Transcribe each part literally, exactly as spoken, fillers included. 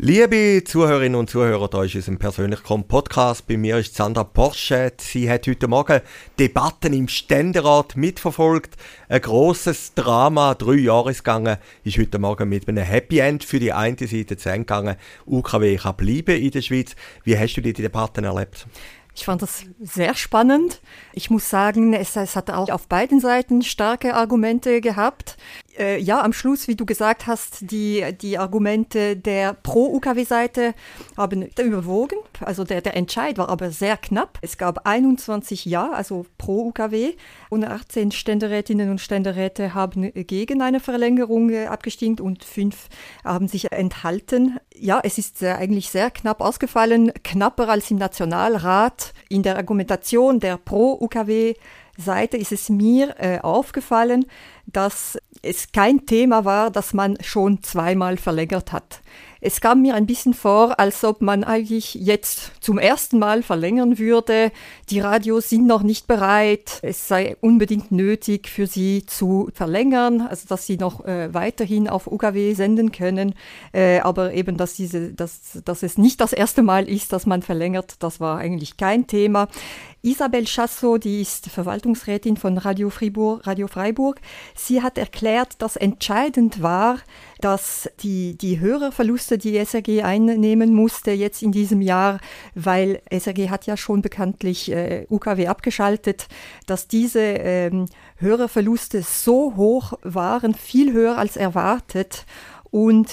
Liebe Zuhörerinnen und Zuhörer, da ist unser persönlicher Podcast. Bei mir ist Sandra Porsche. Sie hat heute Morgen Debatten im Ständerat mitverfolgt. Ein grosses Drama, drei Jahre ist gegangen, ist heute Morgen mit einem Happy End für die eine Seite zu Ende gegangen. U K W kann bleiben in der Schweiz. Wie hast du die Debatten erlebt? Ich fand das sehr spannend. Ich muss sagen, es, es hat auch auf beiden Seiten starke Argumente gehabt. Äh, ja, am Schluss, wie du gesagt hast, die, die Argumente der Pro-U K W-Seite haben überwogen. Also der, der Entscheid war aber sehr knapp. Es gab einundzwanzig Ja, also Pro-U K W. Und achtzehn Ständerätinnen und Ständeräte haben gegen eine Verlängerung äh, abgestimmt und fünf haben sich enthalten. Ja, es ist äh, eigentlich sehr knapp ausgefallen, knapper als im Nationalrat. In der Argumentation der Pro-U K W-Seite ist es mir äh, aufgefallen, dass es kein Thema war, das man schon zweimal verlängert hat. Es kam mir ein bisschen vor, als ob man eigentlich jetzt zum ersten Mal verlängern würde. Die Radios sind noch nicht bereit. Es sei unbedingt nötig für sie zu verlängern, also dass sie noch äh, weiterhin auf U K W senden können. Äh, aber eben, dass, diese, dass, dass es nicht das erste Mal ist, dass man verlängert, das war eigentlich kein Thema. Isabelle Chassot, die ist Verwaltungsrätin von Radio Fribourg, Radio Freiburg. Sie hat erklärt, dass entscheidend war, dass die, die Hörerverluste, die S R G einnehmen musste jetzt in diesem Jahr, weil S R G hat ja schon bekanntlich äh, U K W abgeschaltet, dass diese ähm, Hörerverluste so hoch waren, viel höher als erwartet, und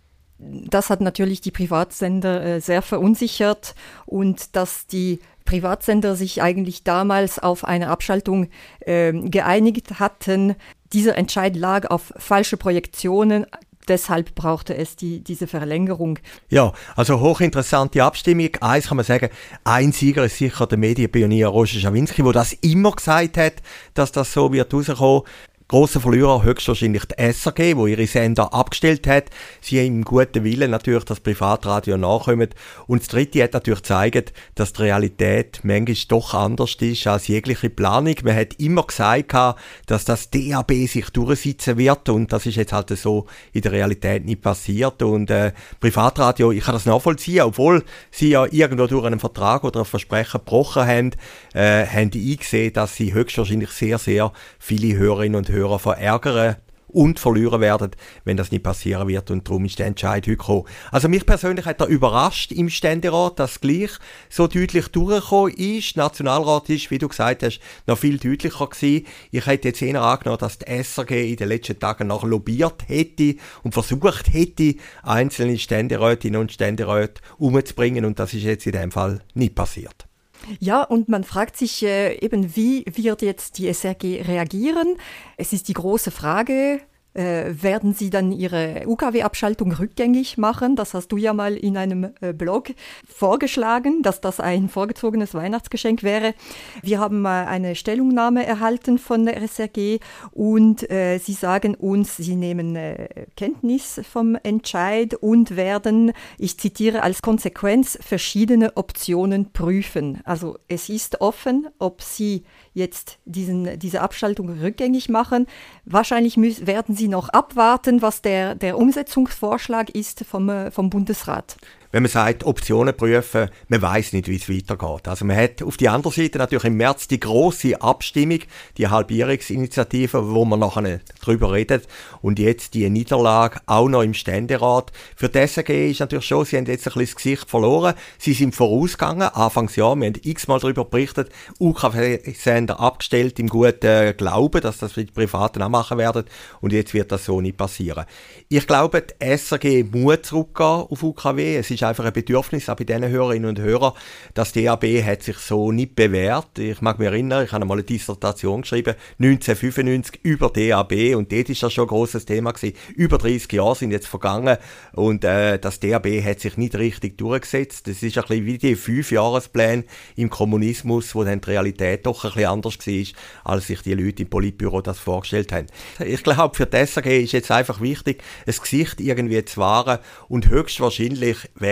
das hat natürlich die Privatsender äh, sehr verunsichert, und dass die Privatsender sich eigentlich damals auf eine Abschaltung äh, geeinigt hatten. Dieser Entscheid lag auf falsche Projektionen. Deshalb brauchte es die, diese Verlängerung. Ja, also hochinteressante Abstimmung. Eins kann man sagen, ein Sieger ist sicher der Medienpionier Roger Schawinski, der das immer gesagt hat, dass das so wird rauskommen. Grosser Verlierer höchstwahrscheinlich die S R G, die ihre Sender abgestellt hat. Sie haben im guten Willen natürlich das Privatradio nachkommen. Und das Dritte hat natürlich gezeigt, dass die Realität manchmal doch anders ist als jegliche Planung. Man hat immer gesagt, dass das D A B sich durchsetzen wird, und das ist jetzt halt so in der Realität nicht passiert. Und äh, Privatradio, ich kann das nachvollziehen, obwohl sie ja irgendwo durch einen Vertrag oder ein Versprechen gebrochen haben, äh, haben die eingesehen, dass sie höchstwahrscheinlich sehr, sehr viele Hörerinnen und Hörer verärgern und verlieren werden, wenn das nicht passieren wird, und darum ist der Entscheid heute gekommen. Also mich persönlich hat er überrascht im Ständerat, dass gleich so deutlich durchgekommen ist. Der Nationalrat ist, wie du gesagt hast, noch viel deutlicher gewesen. Ich hätte jetzt eher angenommen, dass die S R G in den letzten Tagen noch lobbyiert hätte und versucht hätte, einzelne Ständerätinnen und Ständeräte umzubringen, und das ist jetzt in dem Fall nicht passiert. Ja, und man fragt sich äh, eben, wie wird jetzt die S R G reagieren? Es ist die große Frage, äh, werden sie dann ihre U K W-Abschaltung rückgängig machen? Das hast du ja mal in einem äh, Blog vorgeschlagen, dass das ein vorgezogenes Weihnachtsgeschenk wäre. Wir haben äh, eine Stellungnahme erhalten von der S R G, und äh, sie sagen uns, sie nehmen äh, Kenntnis vom Entscheid und werden, ich zitiere, als Konsequenz verschiedene Optionen prüfen. Also es ist offen, ob sie jetzt diesen, diese Abschaltung rückgängig machen. Wahrscheinlich müssen, werden sie noch abwarten, was der, der Umsetzungsvorschlag ist vom, vom Bundesrat. Wenn man sagt, Optionen prüfen, man weiss nicht, wie es weitergeht. Also man hat auf die andere Seite natürlich im März die grosse Abstimmung, die Halbierungsinitiative, wo man nachher drüber redet, und jetzt die Niederlage auch noch im Ständerat. Für die S R G ist natürlich schon, sie haben jetzt ein bisschen das Gesicht verloren. Sie sind vorausgegangen, Anfangsjahr, wir haben x-mal darüber berichtet, U K W-Sender abgestellt im guten Glauben, dass das die Privaten auch machen werden, und jetzt wird das so nicht passieren. Ich glaube, die S R G muss zurückgehen auf U K W. Es ist einfach ein Bedürfnis auch bei diesen Hörerinnen und Hörern. Das D A B hat sich so nicht bewährt. Ich mag mich erinnern, ich habe einmal eine Dissertation geschrieben, neunzehnhundertfünfundneunzig über D A B, und dort war das schon ein grosses Thema gewesen. Über dreißig Jahre sind jetzt vergangen, und äh, das D A B hat sich nicht richtig durchgesetzt. Das ist ein bisschen wie die Fünfjahrespläne im Kommunismus, wo dann die Realität doch ein bisschen anders war, als sich die Leute im Politbüro das vorgestellt haben. Ich glaube, für die S R G ist jetzt einfach wichtig, ein Gesicht irgendwie zu wahren, und höchstwahrscheinlich wäre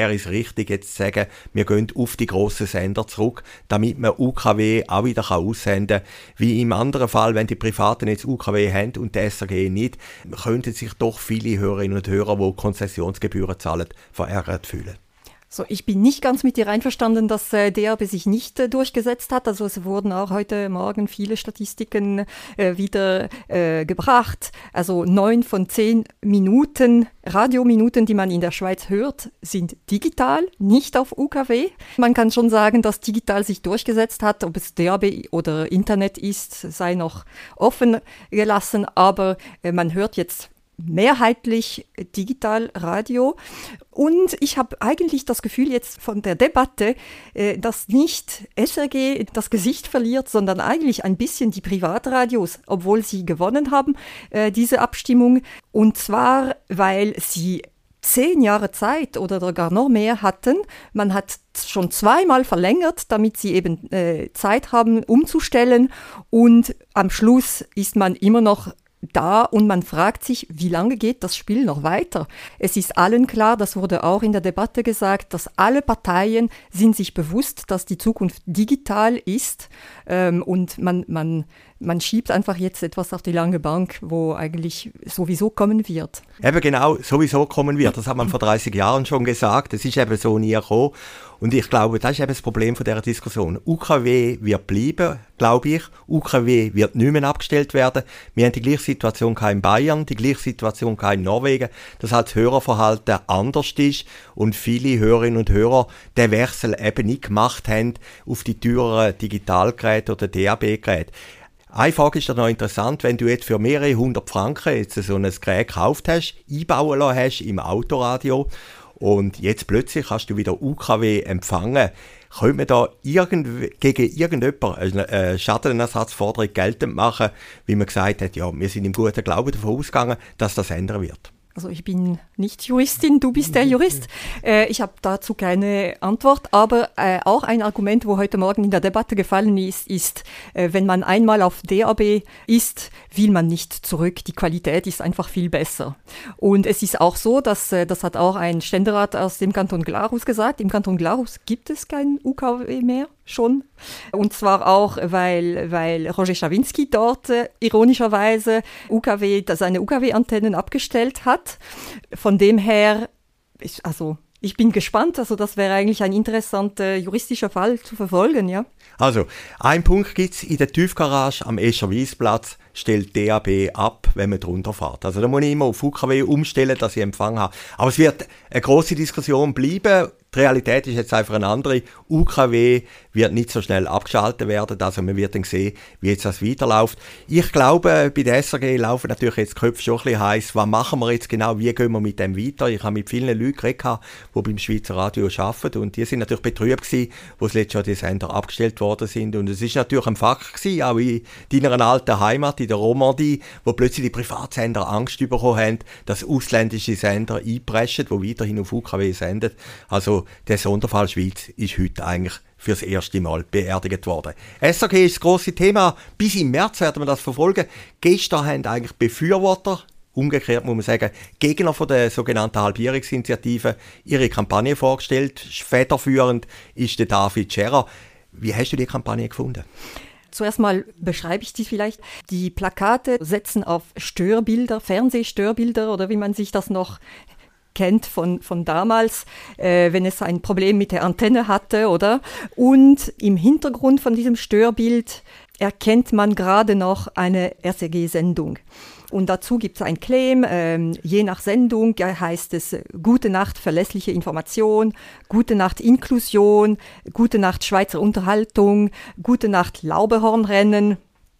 wäre es richtig, jetzt zu sagen, wir gehen auf die grossen Sender zurück, damit man U K W auch wieder aussenden kann. Wie im anderen Fall, wenn die Privaten jetzt U K W haben und die S R G nicht, könnten sich doch viele Hörerinnen und Hörer, die Konzessionsgebühren zahlen, verärgert fühlen. So, ich bin nicht ganz mit dir einverstanden, dass äh, D A B sich nicht äh, durchgesetzt hat. Also es wurden auch heute Morgen viele Statistiken äh, wieder äh, gebracht. Also neun von zehn Minuten, Radiominuten, die man in der Schweiz hört, sind digital, nicht auf U K W. Man kann schon sagen, dass digital sich durchgesetzt hat. Ob es D A B oder Internet ist, sei noch offen gelassen. Aber äh, man hört jetzt mehrheitlich Digitalradio. Und ich habe eigentlich das Gefühl jetzt von der Debatte, äh, dass nicht S R G das Gesicht verliert, sondern eigentlich ein bisschen die Privatradios, obwohl sie gewonnen haben, äh, diese Abstimmung. Und zwar, weil sie zehn Jahre Zeit oder gar noch mehr hatten. Man hat schon zweimal verlängert, damit sie eben äh, Zeit haben, umzustellen. Und am Schluss ist man immer noch da und man fragt sich, wie lange geht das Spiel noch weiter? Es ist allen klar, das wurde auch in der Debatte gesagt, dass alle Parteien sind sich bewusst, dass die Zukunft digital ist ähm, und man, man, man schiebt einfach jetzt etwas auf die lange Bank, wo eigentlich sowieso kommen wird. Eben genau, sowieso kommen wird. Das hat man vor dreißig Jahren schon gesagt. Es ist eben so nie gekommen. Und ich glaube, das ist eben das Problem von dieser Diskussion. U K W wird bleiben, glaube ich. U K W wird nicht mehr abgestellt werden. Wir haben die gleiche Situation in Bayern, die gleiche Situation in Norwegen, dass halt das Hörerverhalten anders ist und viele Hörerinnen und Hörer den Wechsel eben nicht gemacht haben auf die teureren Digitalgeräte oder D A B-Geräte. Eine Frage ist ja noch interessant, wenn du jetzt für mehrere hundert Franken jetzt so ein Gerät gekauft hast, einbauen lassen hast im Autoradio und jetzt plötzlich hast du wieder U K W empfangen, könnte man da irgend, gegen irgendjemanden eine Schadenersatzforderung geltend machen, wie man gesagt hat, ja, wir sind im guten Glauben davon ausgegangen, dass das ändern wird? Also ich bin nicht Juristin, du bist der Jurist. Äh, ich habe dazu keine Antwort, aber äh, auch ein Argument, wo heute Morgen in der Debatte gefallen ist, ist, äh, wenn man einmal auf D A B ist, will man nicht zurück. Die Qualität ist einfach viel besser. Und es ist auch so, dass, äh, das hat auch ein Ständerat aus dem Kanton Glarus gesagt, im Kanton Glarus gibt es kein U K W mehr. Schon. Und zwar auch, weil, weil Roger Schawinski dort äh, ironischerweise U K W, seine U K W-Antennen abgestellt hat. Von dem her, ich, also ich bin gespannt, also das wäre eigentlich ein interessanter juristischer Fall zu verfolgen, ja. Also, ein Punkt gibt es in der Tiefgarage am Escher-Wyss-Platz, stellt D A B ab, wenn man drunter fährt. Also da muss ich immer auf U K W umstellen, dass ich Empfang habe. Aber es wird eine grosse Diskussion bleiben. Die Realität ist jetzt einfach eine andere. U K W wird nicht so schnell abgeschaltet werden. Also man wird dann sehen, wie jetzt das weiterläuft. Ich glaube, bei der S R G laufen natürlich jetzt die Köpfe schon ein bisschen heiß. Was machen wir jetzt genau? Wie gehen wir mit dem weiter? Ich habe mit vielen Leuten geredet, die beim Schweizer Radio arbeiten. Und die sind natürlich betrübt gewesen, wo das letzte Jahr die Sender abgestellt worden sind. Und es ist natürlich ein Fakt gewesen, auch in deiner alten Heimat, in der Romandie, wo plötzlich die Privatsender Angst bekommen haben, dass ausländische Sender einpreschen, die weiterhin auf U K W senden. Also der Sonderfall Schweiz ist heute eigentlich für das erste Mal beerdigt worden. S R G ist das grosse Thema. Bis im März werden wir das verfolgen. Gestern haben eigentlich Befürworter, umgekehrt muss man sagen, Gegner von der sogenannten Halbierungsinitiative ihre Kampagne vorgestellt. Federführend ist der David Scherer. Wie hast du die Kampagne gefunden? Zuerst mal beschreibe ich die vielleicht. Die Plakate setzen auf Störbilder, Fernsehstörbilder oder wie man sich das noch kennt von, von damals, äh, wenn es ein Problem mit der Antenne hatte, oder? Und im Hintergrund von diesem Störbild erkennt man gerade noch eine S R G-Sendung. Und dazu gibt es ein Claim, ähm, je nach Sendung heißt es Gute Nacht, verlässliche Information, Gute Nacht, Inklusion, Gute Nacht, Schweizer Unterhaltung, Gute Nacht, Laubehornrennen.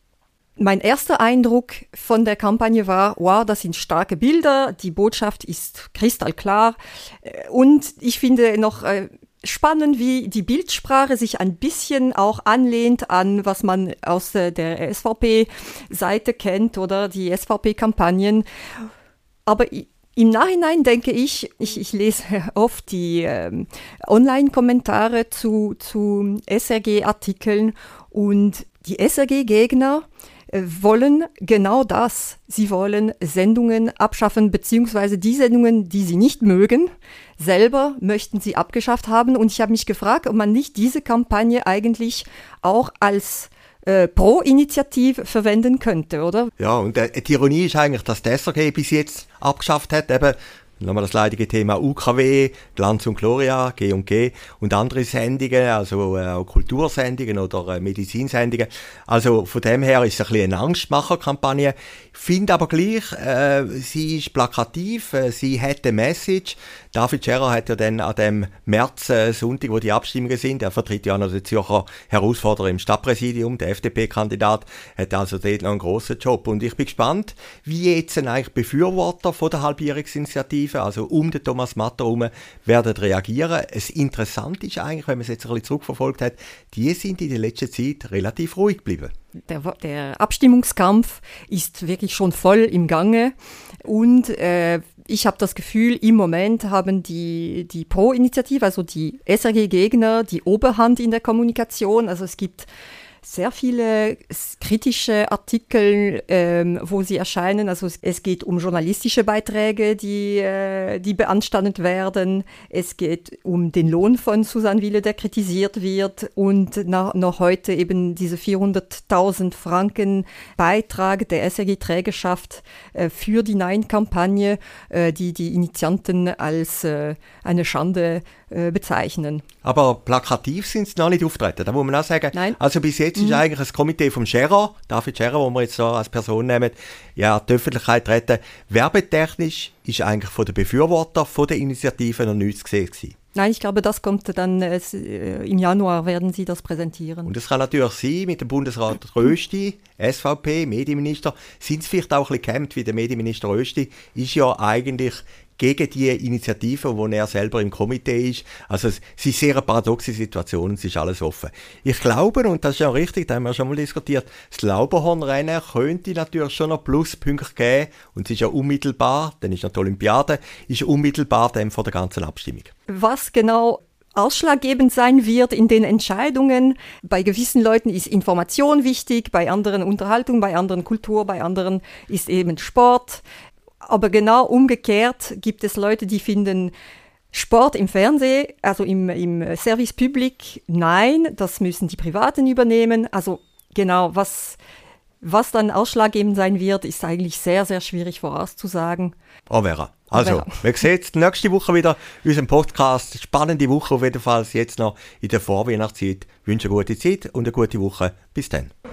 Mein erster Eindruck von der Kampagne war, wow, das sind starke Bilder, die Botschaft ist kristallklar und ich finde noch äh, spannend, wie die Bildsprache sich ein bisschen auch anlehnt an, was man aus äh, der S V P-Seite kennt oder die S V P-Kampagnen. Aber i- im Nachhinein denke ich, ich, ich lese oft die ähm, Online-Kommentare zu, zu S R G-Artikeln und die S R G-Gegner äh, wollen genau das. Sie wollen Sendungen abschaffen, beziehungsweise die Sendungen, die sie nicht mögen, selber möchten sie abgeschafft haben. Und ich habe mich gefragt, ob man nicht diese Kampagne eigentlich auch als äh, Pro-Initiative verwenden könnte, oder? Ja, und äh, die Ironie ist eigentlich, dass der S R G bis jetzt abgeschafft hat, eben nochmal das leidige Thema U K W, Glanz und Gloria, G und G und andere Sendungen, also äh, auch Kultursendungen oder äh, Medizinsendungen. Also von dem her ist es ein bisschen eine Angstmacher-Kampagne. Ich finde aber gleich, äh, sie ist plakativ, äh, sie hat eine Message. David Scherer hat ja dann an dem März, äh, Sonntag, wo die Abstimmungen sind, er vertritt ja noch den Zürcher Herausforderer im Stadtpräsidium, der F D P-Kandidat, hat also dort noch einen grossen Job. Und ich bin gespannt, wie jetzt eigentlich Befürworter von der Halbjährigsinitiative, also um den Thomas Matter herum, werden reagieren. Es interessant ist eigentlich, wenn man es jetzt ein bisschen zurückverfolgt hat, die sind in der letzten Zeit relativ ruhig geblieben. Der, der Abstimmungskampf ist wirklich schon voll im Gange und äh, ich habe das Gefühl, im Moment haben die, die Pro-Initiative, also die S R G-Gegner, die Oberhand in der Kommunikation. Also es gibt sehr viele kritische Artikel, ähm, wo sie erscheinen. Also es, es geht um journalistische Beiträge, die, äh, die beanstandet werden. Es geht um den Lohn von Susanne Wille, der kritisiert wird. Und na, noch heute eben diese vierhunderttausend Franken Beitrag der S R G-Trägerschaft äh, für die Nein-Kampagne, äh, die die Initianten als äh, eine Schande äh, bezeichnen. Aber plakativ sind sie noch nicht auftreten, da muss man auch sagen. Nein. Also bis jetzt ist mhm. eigentlich ein Komitee vom Scherer, David Scherer, wo wir jetzt so als Person nehmen, ja, die Öffentlichkeit treten. Werbetechnisch ist eigentlich von den Befürwortern von der Initiative noch nichts gesehen gewesen. Nein, ich glaube, das kommt dann, äh, im Januar werden sie das präsentieren. Und es kann natürlich sein, mit dem Bundesrat Rösti, S V P, Medienminister, sind sie vielleicht auch ein bisschen gehemmt, wie der Medienminister Rösti ist ja eigentlich gegen die Initiative, wo er selber im Komitee ist. Also es ist sehr eine paradoxe Situation, es ist alles offen. Ich glaube, und das ist ja richtig, da haben wir schon mal diskutiert, das Lauberhornrennen könnte natürlich schon noch Pluspunkte geben und es ist ja unmittelbar, dann ist noch die Olympiade, ist unmittelbar dann vor der ganzen Abstimmung. Was genau ausschlaggebend sein wird in den Entscheidungen. Bei gewissen Leuten ist Information wichtig, bei anderen Unterhaltung, bei anderen Kultur, bei anderen ist eben Sport. Aber genau umgekehrt gibt es Leute, die finden Sport im Fernsehen, also im, im Service Public, nein, das müssen die Privaten übernehmen. Also genau, was, was dann ausschlaggebend sein wird, ist eigentlich sehr, sehr schwierig vorauszusagen. Oh, Vera. Also, wir sehen uns nächste Woche wieder in unserem Podcast. Spannende Woche auf jeden Fall, jetzt noch in der Vorweihnachtszeit. Ich wünsche eine gute Zeit und eine gute Woche. Bis dann.